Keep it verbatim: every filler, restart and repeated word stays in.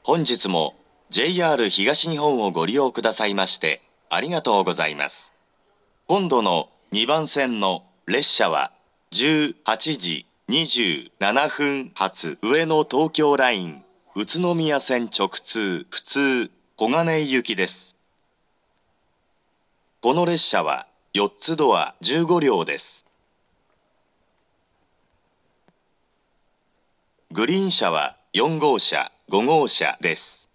本日も ジェイアール 東日本をご利用くださいましてありがとうございます。今度のにばん線の列車はじゅうはちじにじゅうななふん発上野東京ライン宇都宮線直通普通小金井行きです。この列車はよっつドアじゅうごりょうです。グリーン車はよんごうしゃごごうしゃです。